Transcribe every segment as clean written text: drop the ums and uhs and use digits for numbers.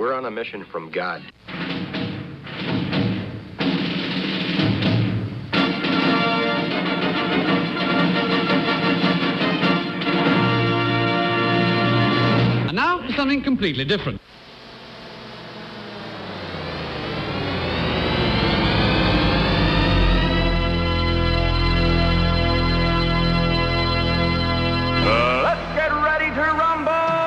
We're on a mission from God. And now for something completely different. Let's get ready to rumble!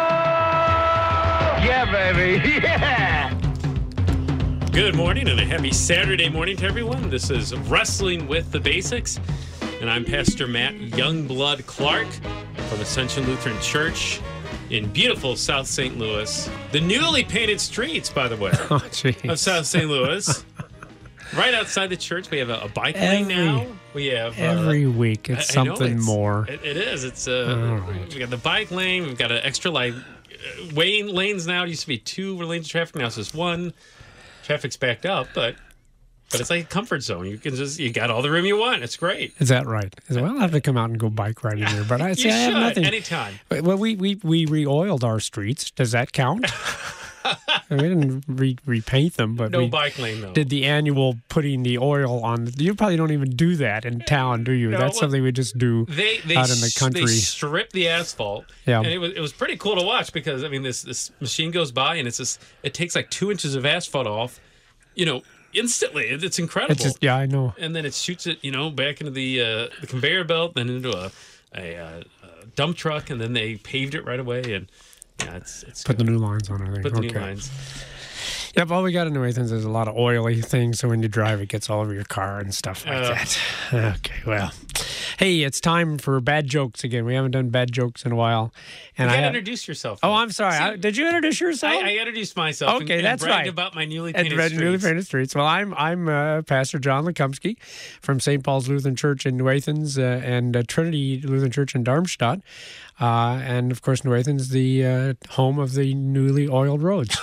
Yeah, baby, yeah! Good morning and a happy Saturday morning to everyone. This is Wrestling with the Basics, and I'm Pastor Matt Youngblood Clark from Ascension Lutheran Church in beautiful South St. Louis. The newly painted streets, by the way, of South St. Louis. Right outside the church, we have a bike lane now. We have every week it's something more. It is. It's we got the bike lane. We've got an extra lanes now. It used to be 2 lanes of traffic. Now it's just 1. Traffic's backed up, but it's like a comfort zone. You got all the room you want. It's great. Is that right? Well, I'll have to come out and go bike riding here. But I have nothing. Anytime. Well, we re-oiled our streets. Does that count? We didn't repaint them, but no we bike lane though. Did the annual putting the oil on. You probably don't even do that in town, do you? No, That's something we just do out in the country. They strip the asphalt, and it was pretty cool to watch because I mean this machine goes by and it takes like 2 inches of asphalt off, instantly. It's incredible. I know. And then it shoots it, back into the conveyor belt, then into a dump truck, and then they paved it right away and. Yeah, it's put the new lines on, I think. Put the new lines. Yep, all we got in New Athens is a lot of oily things, so when you drive, it gets all over your car and stuff like that. Okay, well. Hey, it's time for bad jokes again. We haven't done bad jokes in a while. And you got to introduce yourself. Oh, I'm sorry. Did you introduce yourself? I introduced myself. Okay, that's right. About my newly painted streets. Well, I'm Pastor John Lekumsky from St. Paul's Lutheran Church in New Athens and Trinity Lutheran Church in Darmstadt. And, of course, New Athens, the home of the newly oiled roads.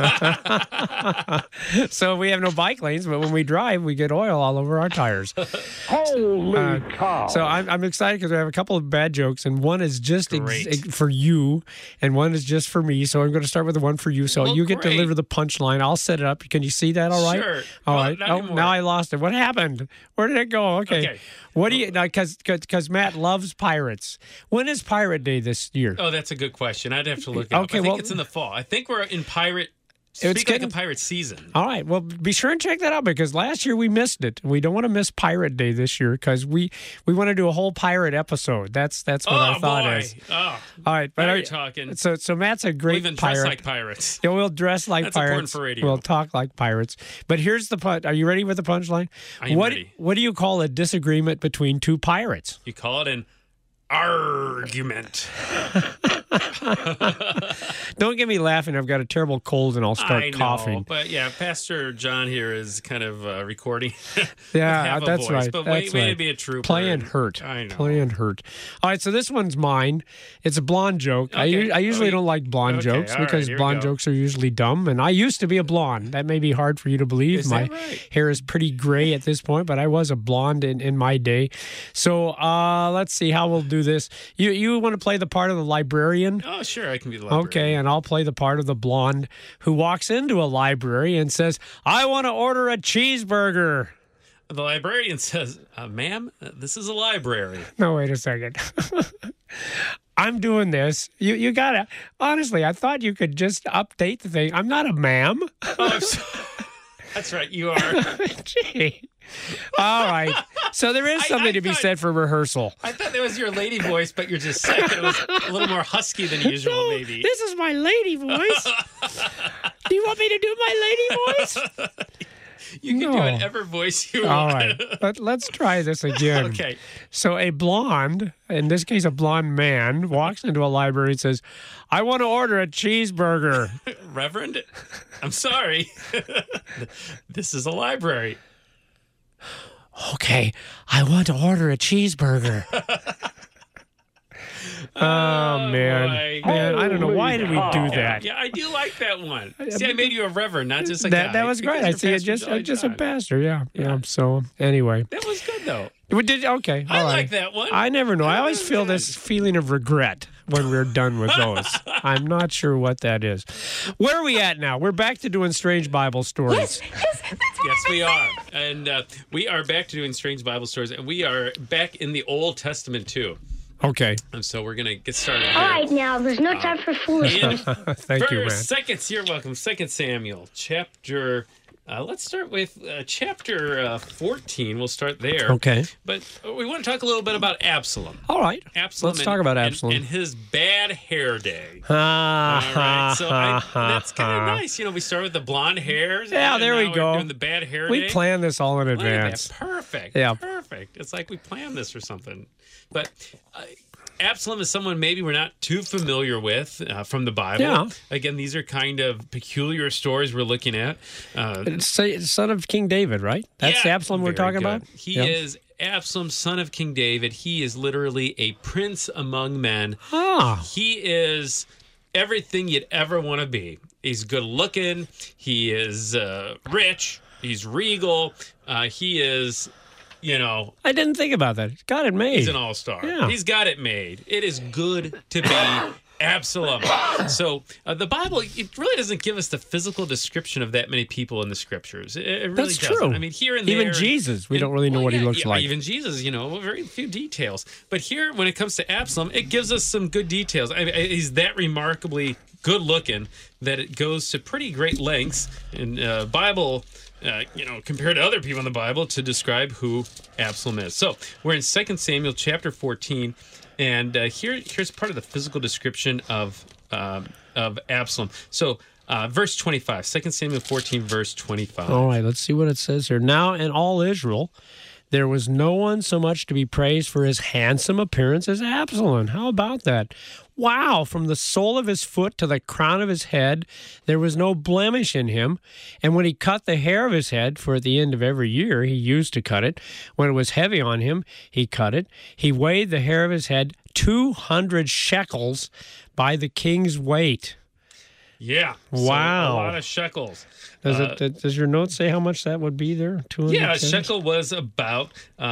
So we have no bike lanes, but when we drive, we get oil all over our tires. Holy cow. So I'm excited because we have a couple of bad jokes, and one is just for you, and one is just for me. So I'm going to start with the one for you. So you get to deliver the punchline. I'll set it up. Can you see that all right? Sure. All right. Oh, now I lost it. What happened? Where did it go? Okay. What do you, because Matt loves pirates. When is Pirate Day this year? Oh, that's a good question. I'd have to look it up. I think it's in the fall. I think we're in pirate season. All right. Well, be sure and check that out because last year we missed it. We don't want to miss Pirate Day this year because we want to do a whole pirate episode. That's what our thought is. Oh, all right. But now you're talking. So Matt's a great we'll even pirate. Dress like pirates. Yeah, we'll dress like that's pirates. Important for radio. We'll talk like pirates. But here's the punch. Are you ready with the punchline? I'm ready. What do you call a disagreement between two pirates? You call it an argument. Don't get me laughing. I've got a terrible cold and I'll start coughing. But yeah, Pastor John here is kind of recording. Yeah, that's right. But that's way right. to be a trooper. Playing hurt. I know. Playing hurt. All right, so this one's mine. It's a blonde joke. Okay. I usually don't like blonde jokes because blonde jokes are usually dumb. And I used to be a blonde. That may be hard for you to believe. Is that right? Hair is pretty gray at this point, but I was a blonde in my day. So let's see how we'll do this. You want to play the part of the librarian? Oh, sure. I can be the librarian. Okay, and I'll play the part of the blonde who walks into a library and says, I want to order a cheeseburger. The librarian says, ma'am, this is a library. No, wait a second. I'm doing this. You got to, honestly, I thought you could just update the thing. I'm not a ma'am. Oh, that's right, you are. Gee. All right. So there is something to be said for rehearsal. I thought that was your lady voice, but you're just saying it was a little more husky than usual, maybe. This is my lady voice. Do you want me to do my lady voice? You can do whatever voice you want. All right. Let's try this again. Okay. So a blonde, in this case a blonde man, walks into a library and says, I want to order a cheeseburger. Reverend, I'm sorry. This is a library. Okay, I want to order a cheeseburger. Oh, man. Man, I don't know. Why did we do that? Yeah, I do like that one. See, I made you a reverend, not just a guy. That was great. I see it just a pastor. Yeah. So, anyway. That was good, though. Okay. I like that one. I never know. I always feel this feeling of regret when we're done with those. I'm not sure what that is. Where are we at now? We're back to doing strange Bible stories. Yes, we are. And we are back to doing strange Bible stories, and we are back in the Old Testament, too. Okay. And so we're going to get started here. All right, now, there's no time for foolishness. Thank you, man. You're welcome. 2 Samuel, chapter... let's start with chapter 14. We'll start there. Okay. But we want to talk a little bit about Absalom. All right. Absalom. Let's talk about Absalom. And his bad hair day. All right. So that's kind of nice. You know, we start with the blonde hairs. Yeah, there we go. We're doing the bad hair We day. planned this all in Look at advance. that. Perfect. Yeah. Perfect. It's like we planned this or something. But Absalom is someone maybe we're not too familiar with from the Bible. Yeah. Again, these are kind of peculiar stories we're looking at. It's son of King David, right? That's the Absalom we're very talking good. about? He is Absalom, son of King David. He is literally a prince among men. Ah. He is everything you'd ever want to be. He's good looking. He is rich. He's regal. He is... You know, I didn't think about that. He's got it made. He's an all-star. Yeah. He's got it made. It is good to be Absalom. So the Bible, it really doesn't give us the physical description of that many people in the scriptures. It really That's doesn't. true. I mean, here and there. Even Jesus, we don't really know what he looks like. Even Jesus, you know, very few details. But here, when it comes to Absalom, it gives us some good details. He's that remarkably good looking that it goes to pretty great lengths in Bible. Compared to other people in the Bible, to describe who Absalom is. So we're in 2 Samuel chapter 14, and here's part of the physical description of Absalom. So verse 25, 2 Samuel 14, verse 25. All right, let's see what it says here. Now in all Israel, there was no one so much to be praised for his handsome appearance as Absalom. How about that? Wow, from the sole of his foot to the crown of his head, there was no blemish in him. And when he cut the hair of his head, for at the end of every year he used to cut it, when it was heavy on him, he cut it. He weighed the hair of his head 200 shekels by the king's weight. Yeah. Wow. So a lot of shekels. Does your note say how much that would be there? 200 Yeah, a shekels? shekel was about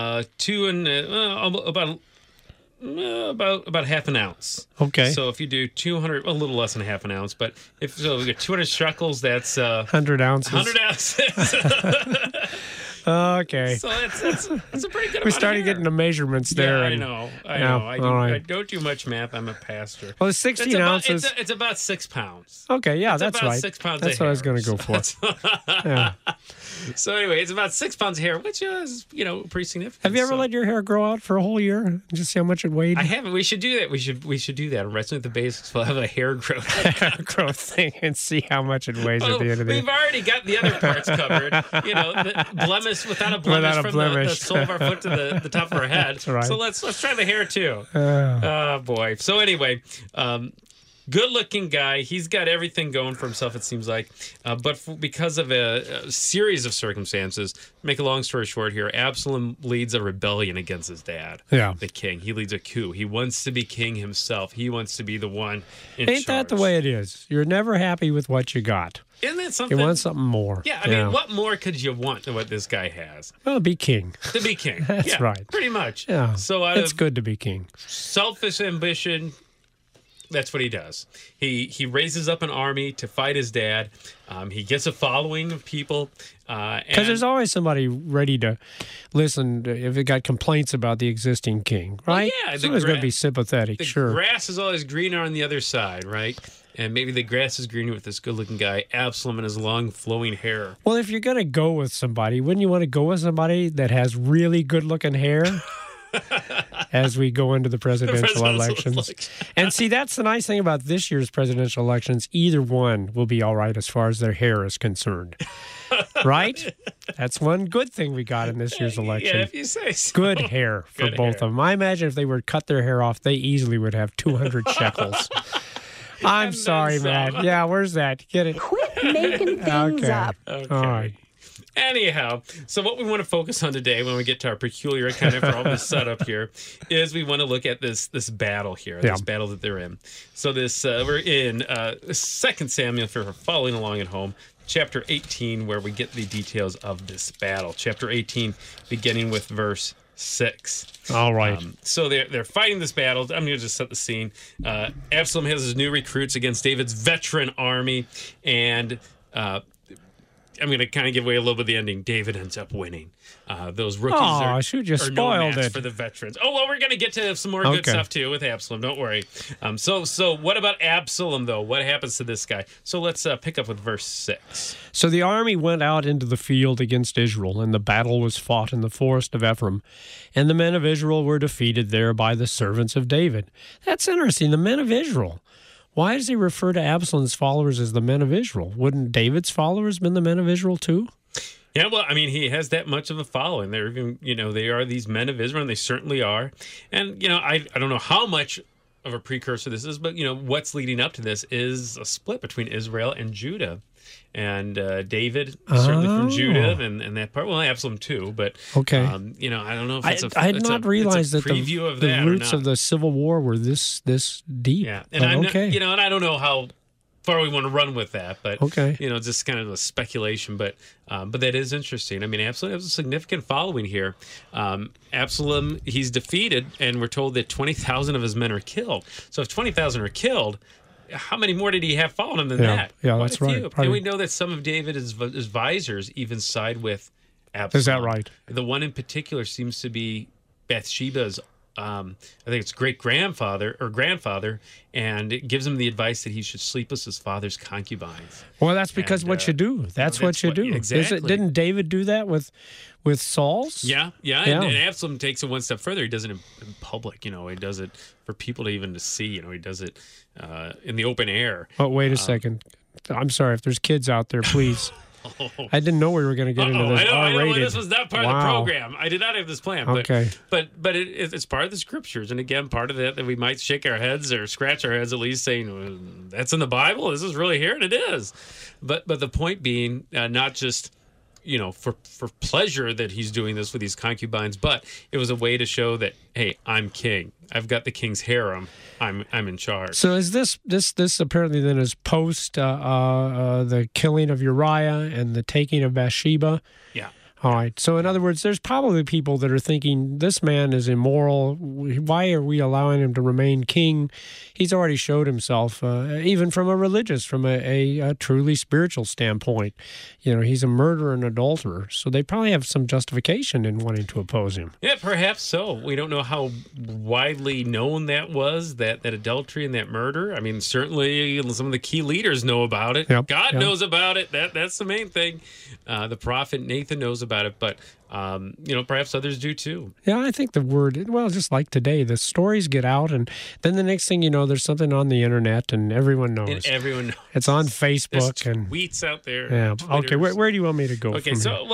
about half an ounce. Okay. So if you do 200, a little less than half an ounce, but if so, we get 200 shekels. That's 100 ounces. 100 ounces. Okay. So that's a pretty good. We started getting the measurements there. Yeah, and- I know. I all don't do much math. I'm a pastor. Well, it's 16 ounces. It's about 6 pounds. Okay, yeah, It's that's about right. 6 pounds That's of what I was hair. going to go for. Yeah. So anyway, it's about 6 pounds of hair, which is pretty significant. Have you ever So- let your hair grow out for a whole year and just see how much it weighed? I haven't. We should do that. We should do that. Wrestling with the Basics. We'll have a hair growth. growth thing and see how much it weighs at the end of the We've already got the other parts covered. The blemish without a blemish Without a from the blemish. sole of our foot to the top of our head. That's right. So let's try the hair too. Oh boy. So anyway, good-looking guy. He's got everything going for himself, it seems like. But because of a series of circumstances, make a long story short here, Absalom leads a rebellion against his dad, Yeah. the king. He leads a coup. He wants to be king himself. He wants to be the one in Ain't that the charge. way it is? You're never happy with what you got. Isn't that something? You want something more. Yeah, I mean, what more could you want than what this guy has? Well, be king. To be king. That's Yeah, right. Pretty much. Yeah. So out it's of good to be king. selfish ambition, that's what he does. He raises up an army to fight his dad. He gets a following of people. Because there's always somebody ready to listen if it got complaints about the existing king, right? yeah, Somebody's going to be sympathetic, the sure. grass is always greener on the other side, right? And maybe the grass is greener with this good-looking guy, Absalom, and his long flowing hair. Well, if you're going to go with somebody, wouldn't you want to go with somebody that has really good-looking hair? As we go into the presidential elections. And see, that's the nice thing about this year's presidential elections. Either one will be all right as far as their hair is concerned. Right? That's one good thing we got in this year's election. Yeah, if you say so. Good hair for Good both hair. of them. I imagine if they were to cut their hair off, they easily would have 200 shekels. I'm sorry, some. Matt. Yeah, where's that? Get it? Quit making things Okay. up. Okay. All right. Anyhow, so what we want to focus on today when we get to our peculiar kind of for all this setup here is we want to look at this battle here, Yeah. this battle that they're in. So this we're in 2 Samuel, if you're following along at home, chapter 18, where we get the details of this battle. Chapter 18, beginning with verse 6. All right. So they're fighting this battle. I'm going to just set the scene. Absalom has his new recruits against David's veteran army, and I'm going to kind of give away a little bit of the ending. David ends up winning. Those rookies are just no spoiled match it for the veterans. Oh, well, we're going to get to some more good stuff, too, with Absalom. Don't worry. So what about Absalom, though? What happens to this guy? So let's pick up with verse 6. So the army went out into the field against Israel, and the battle was fought in the forest of Ephraim. And the men of Israel were defeated there by the servants of David. That's interesting, the men of Israel. Why does he refer to Absalom's followers as the men of Israel? Wouldn't David's followers been the men of Israel too? Yeah, well, I mean, he has that much of a following. They're even, they are these men of Israel, and they certainly are. And, I don't know how much of a precursor this is, but, what's leading up to this is a split between Israel and Judah. And David, certainly from Judah, and that part. Well, Absalom too, but okay. I don't know if it's I had not realized that the roots of of the Civil War were this deep. Yeah, and I'm not, and I don't know how far we want to run with that, but just kind of a speculation. But that is interesting. I mean, Absalom has a significant following here. Absalom, he's defeated, and we're told that 20,000 of his men are killed. So if 20,000 are killed, how many more did he have following him than that? Yeah, that's right. And we know that some of David's advisors even side with Absalom. Is that right? The one in particular seems to be Bathsheba's, I think it's great-grandfather or grandfather, and it gives him the advice that he should sleep with his father's concubines. Well, that's because what you do. That's what you do. Exactly. Didn't David do that with Saul's? Yeah. And Absalom takes it one step further. He does it in public. He does it for people to even to see. He does it in the open air. Oh, wait a second. I'm sorry if there's kids out there, please. I didn't know we were going to get into this. I know this was not part of the program. I did not have this plan. Okay. But it's part of the scriptures. And again, part of that we might shake our heads or scratch our heads at least saying, that's in the Bible? This is really here? And it is. But the point being, not just for pleasure that he's doing this with these concubines, but it was a way to show that, hey, I'm king. I've got the king's harem. I'm in charge. So is this apparently then is post the killing of Uriah and the taking of Bathsheba? Yeah. All right. So in other words, there's probably people that are thinking this man is immoral. Why are we allowing him to remain king? He's already showed himself, even from a truly spiritual standpoint. He's a murderer and adulterer. So they probably have some justification in wanting to oppose him. Yeah, perhaps so. We don't know how widely known that was, that adultery and that murder. I mean, certainly some of the key leaders know about it. Yep, God knows about it. That's the main thing. The prophet Nathan knows about it, but perhaps others do too. Yeah, I think just like today, the stories get out, and then the next thing you know, there's something on the internet, and everyone knows. It's on Facebook. There's and tweets out there. Yeah. Twitters. Okay. Where do you want me to go? Okay. So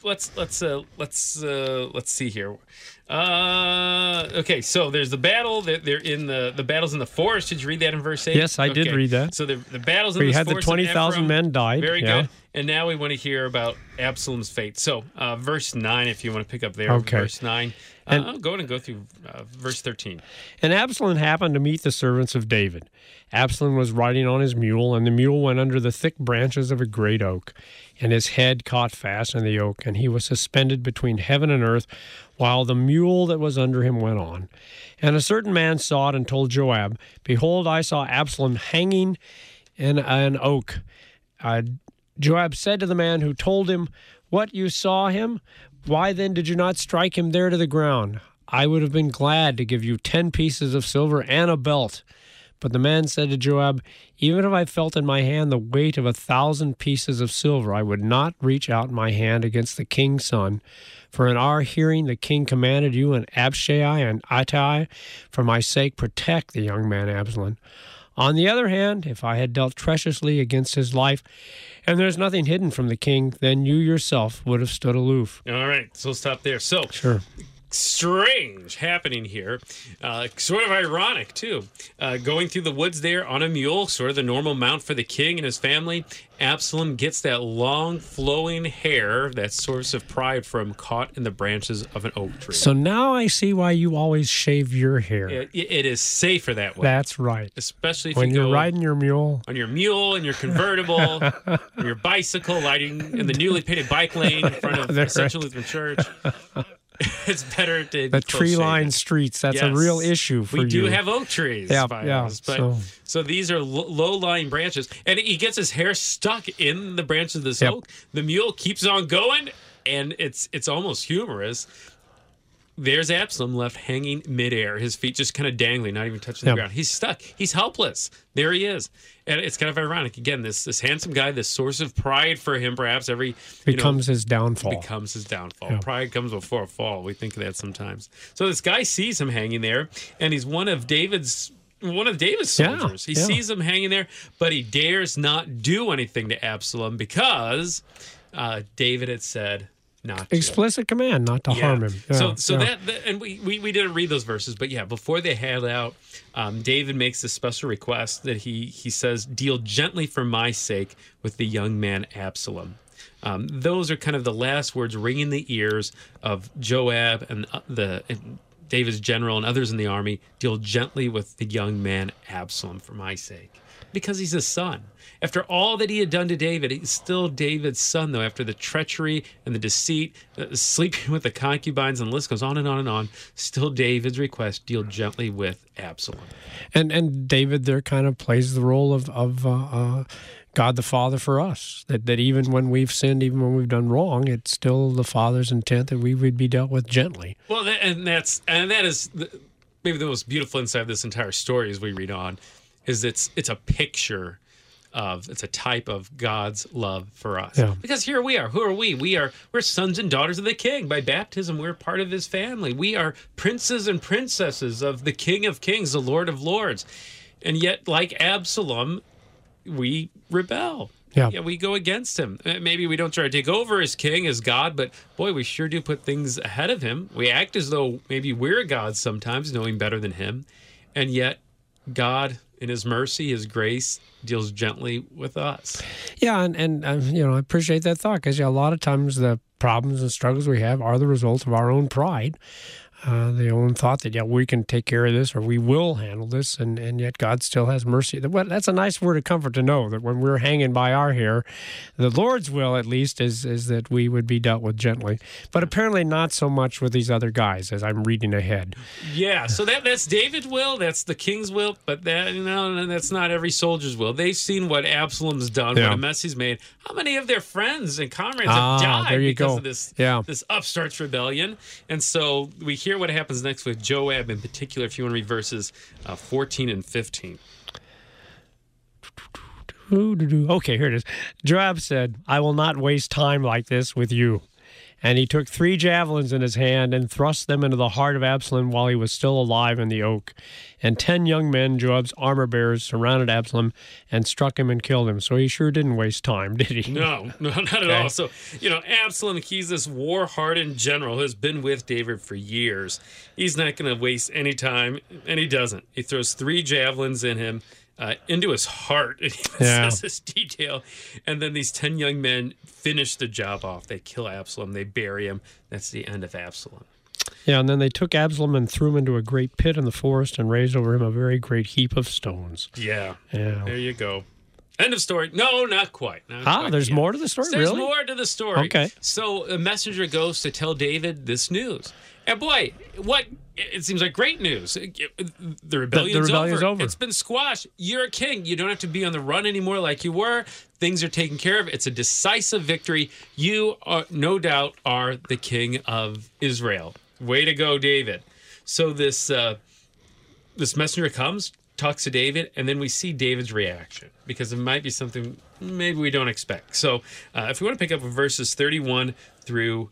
let's see here. Okay, so there's the battle. They're in the battles in the forest. Did you read that in verse 8? Yes, I did read that. So the battles in the forest. We had the 20,000 men died. Very good. And now we want to hear about Absalom's fate. So verse 9, if you want to pick up there. Okay. Verse 9. I'll go ahead and go through verse 13. And Absalom happened to meet the servants of David. Absalom was riding on his mule, and the mule went under the thick branches of a great oak, and his head caught fast in the oak, and he was suspended between heaven and earth, while the mule that was under him went on. And a certain man saw it and told Joab, Behold, I saw Absalom hanging in an oak. Joab said to the man who told him, What, you saw him? Why then did you not strike him there to the ground? I would have been glad to give you 10 pieces of silver and a belt. But the man said to Joab, Even if I felt in my hand the weight of 1,000 pieces of silver, I would not reach out my hand against the king's son. For in our hearing the king commanded you and Abishai and Ittai, for my sake protect the young man Absalom. On the other hand, if I had dealt treacherously against his life, and there's nothing hidden from the king, then you yourself would have stood aloof. All right, so we'll stop there. So, sure. Strange happening here. Sort of ironic, too. Going through the woods there on a mule, sort of the normal mount for the king and his family. Absalom gets that long, flowing hair, that source of pride from caught in the branches of an oak tree. So now I see why you always shave your hair. It is safer that way. That's right. Especially if when you're riding your mule. On your mule, in your convertible, on your bicycle, riding in the newly painted bike lane in front of Central Lutheran Church. It's better to The tree-lined streets, that's a real issue for you. We do have oak trees. Yeah, by yeah. us, but, so these are low-lying branches. And he gets his hair stuck in the branches of this oak. The mule keeps on going, and it's almost humorous. There's Absalom left hanging midair, his feet just kind of dangling, not even touching the ground. He's stuck. He's helpless. There he is. And it's kind of ironic. Again, this handsome guy, this source of pride for him, perhaps becomes his downfall. Becomes his downfall. Yeah. Pride comes before a fall. We think of that sometimes. So this guy sees him hanging there, and he's one of David's soldiers. He sees him hanging there, but he dares not do anything to Absalom because David had said, not to. Explicit command not to harm him. Yeah. So that and we didn't read those verses, but before they head out, David makes this special request that he says, "Deal gently for my sake with the young man Absalom." Those are kind of the last words ringing in the ears of Joab and David's general and others in the army. Deal gently with the young man Absalom for my sake, because he's his son. After all that he had done to David, he's still David's son, though, after the treachery and the deceit, sleeping with the concubines, and the list goes on and on and on. Still David's request, deal gently with Absalom. And David there kind of plays the role of God the Father for us, that even when we've sinned, even when we've done wrong, it's still the Father's intent that we would be dealt with gently. Well, that is maybe the most beautiful insight of this entire story as we read on, is it's a picture of, it's a type of God's love for us. Yeah. Because here we are. Who are we? We're sons and daughters of the King. By baptism, we're part of his family. We are princes and princesses of the King of Kings, the Lord of Lords. And yet, like Absalom, we rebel. Yeah, we go against him. Maybe we don't try to take over as king, as God, but boy, we sure do put things ahead of him. We act as though maybe we're God sometimes, knowing better than him. And yet, God, in his mercy, his grace, deals gently with us. Yeah, and I appreciate that thought, because a lot of times the problems and struggles we have are the result of our own pride. The own thought that, we can take care of this, or we will handle this, and yet God still has mercy. Well, that's a nice word of comfort to know, that when we're hanging by our hair, the Lord's will, at least, is that we would be dealt with gently. But apparently not so much with these other guys, as I'm reading ahead. Yeah, so that's David's will, that's the king's will, but that's not every soldier's will. They've seen what Absalom's done, what a mess he's made. How many of their friends and comrades have died because of this upstart's rebellion? And so we hear what happens next with Joab in particular, if you want to read verses 14 and 15. Okay, here it is. Joab said, "I will not waste time like this with you." And he took 3 javelins in his hand and thrust them into the heart of Absalom while he was still alive in the oak. And 10 young men, Joab's armor-bearers, surrounded Absalom and struck him and killed him. So he sure didn't waste time, did he? No, not at all. So, Absalom, he's this war-hardened general who has been with David for years. He's not going to waste any time, and he doesn't. He throws 3 javelins in him. Into his heart. It even says this detail. And then these 10 young men finish the job off. They kill Absalom. They bury him. That's the end of Absalom. Yeah, and then they took Absalom and threw him into a great pit in the forest and raised over him a very great heap of stones. Yeah. There you go. End of story. No, not quite. There's more to the story, There's really? more to the story. Okay. So a messenger goes to tell David this news. And boy, it seems like great news. The rebellion's over. It's been squashed. You're a king. You don't have to be on the run anymore like you were. Things are taken care of. It's a decisive victory. You are, no doubt, are the king of Israel. Way to go, David. So this messenger comes, talks to David, and then we see David's reaction, because it might be something maybe we don't expect. So if we want to pick up with verses 31 through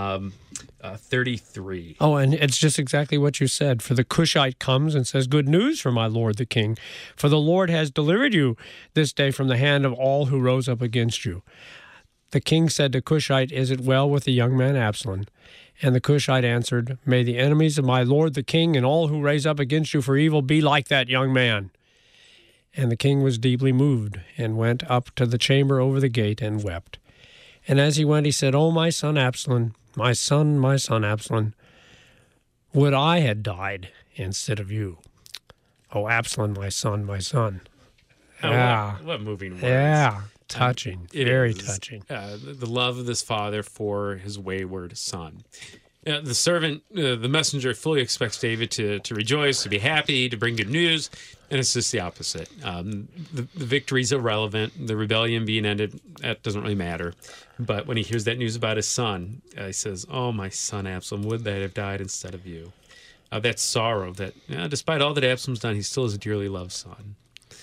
33. Oh, and it's just exactly what you said. For the Cushite comes and says, "Good news for my lord the king. For the Lord has delivered you this day from the hand of all who rose up against you." The king said to Cushite, "Is it well with the young man Absalom?" And the Cushite answered, "May the enemies of my lord the king and all who raise up against you for evil be like that young man." And the king was deeply moved, and went up to the chamber over the gate and wept. And as he went, he said, "O my son Absalom, my son Absalom, would I had died instead of you. O Absalom, my son, my son." What moving words. Yeah, touching, very touching. The love of this father for his wayward son. The servant, the messenger, fully expects David to rejoice, to be happy, to bring good news, and it's just the opposite. The victory's irrelevant. The rebellion being ended, that doesn't really matter. But when he hears that news about his son, he says, "Oh, my son Absalom, would that I have died instead of you." That sorrow that, despite all that Absalom's done, he still is a dearly loved son.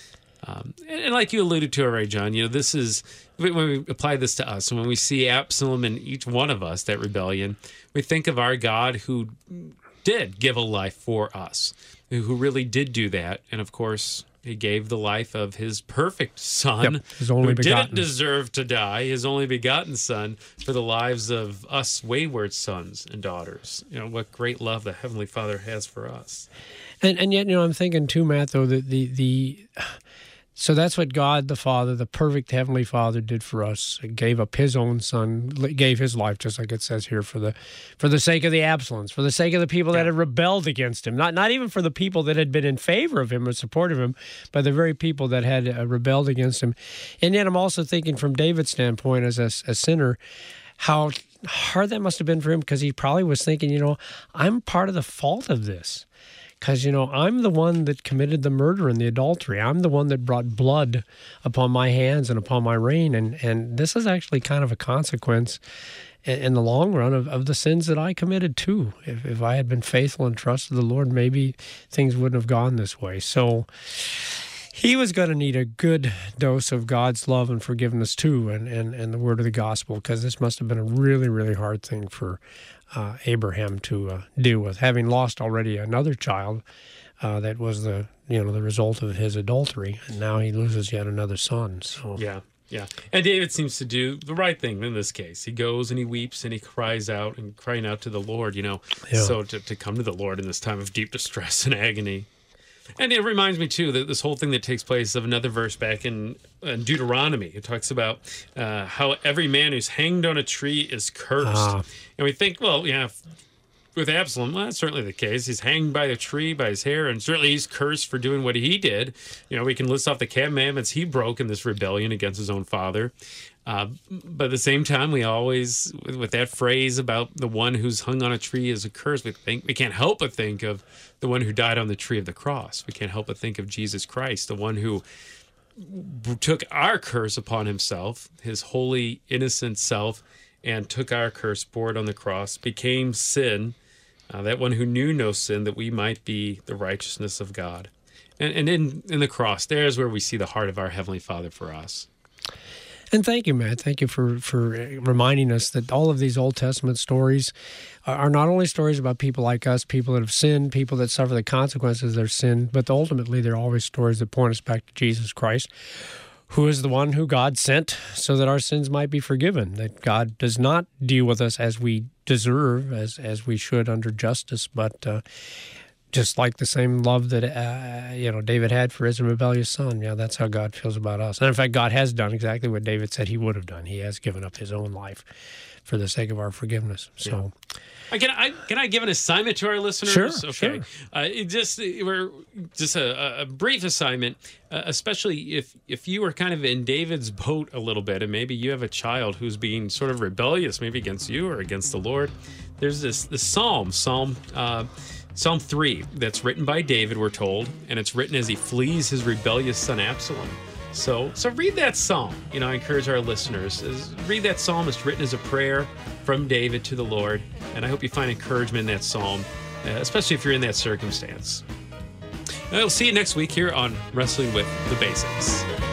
And like you alluded to already, John, this is, when we apply this to us, and when we see Absalom in each one of us, that rebellion, we think of our God who did give a life for us, who really did do that. And of course, he gave the life of his perfect son, his only who begotten. didn't deserve to die, his only begotten son, for the lives of us wayward sons and daughters. What great love the Heavenly Father has for us. And yet, I'm thinking too, Matt, though, that so that's what God the Father, the perfect Heavenly Father, did for us. He gave up his own son, gave his life, just like it says here, for the sake of the Absaloms, for the sake of the people that had rebelled against him. Not even for the people that had been in favor of him or supportive of him, but the very people that had rebelled against him. And yet I'm also thinking from David's standpoint as a sinner, how hard that must have been for him, because he probably was thinking, I'm part of the fault of this. Because, I'm the one that committed the murder and the adultery. I'm the one that brought blood upon my hands and upon my reign. And this is actually kind of a consequence in the long run of the sins that I committed too. If I had been faithful and trusted the Lord, maybe things wouldn't have gone this way. So he was going to need a good dose of God's love and forgiveness too, and the word of the gospel, because this must have been a really, really hard thing for Abraham to deal with, having lost already another child that was the result of his adultery, and now he loses yet another son. So yeah. And David seems to do the right thing in this case. He goes and he weeps and he cries out and crying out to the Lord. So to come to the Lord in this time of deep distress and agony. And it reminds me, too, that this whole thing that takes place of another verse back in Deuteronomy. It talks about how every man who's hanged on a tree is cursed. And we think, with Absalom, that's certainly the case. He's hanged by a tree by his hair, and certainly he's cursed for doing what he did. We can list off the commandments he broke in this rebellion against his own father. But at the same time, we always, with that phrase about the one who's hung on a tree is accursed, we can't help but think of the one who died on the tree of the cross. We can't help but think of Jesus Christ, the one who took our curse upon himself, his holy, innocent self, and took our curse, bore it on the cross, became sin, that one who knew no sin, that we might be the righteousness of God. And in the cross, there's where we see the heart of our Heavenly Father for us. And thank you, Matt. Thank you for reminding us that all of these Old Testament stories are not only stories about people like us, people that have sinned, people that suffer the consequences of their sin, but ultimately they're always stories that point us back to Jesus Christ, who is the one who God sent so that our sins might be forgiven, that God does not deal with us as we deserve, as we should under justice, but just like the same love that David had for his rebellious son. That's how God feels about us. And in fact, God has done exactly what David said he would have done. He has given up his own life for the sake of our forgiveness. So, can I give an assignment to our listeners? Sure. Okay. Sure. Just a brief assignment, especially if you are kind of in David's boat a little bit, and maybe you have a child who's being sort of rebellious, maybe against you or against the Lord. There's this Psalm 3 that's written by David, we're told, and it's written as he flees his rebellious son Absalom. So read that psalm. I encourage our listeners, read that psalm. It's written as a prayer from David to the Lord, and I hope you find encouragement in that psalm, especially if you're in that circumstance. I'll see you next week here on Wrestling with the Basics.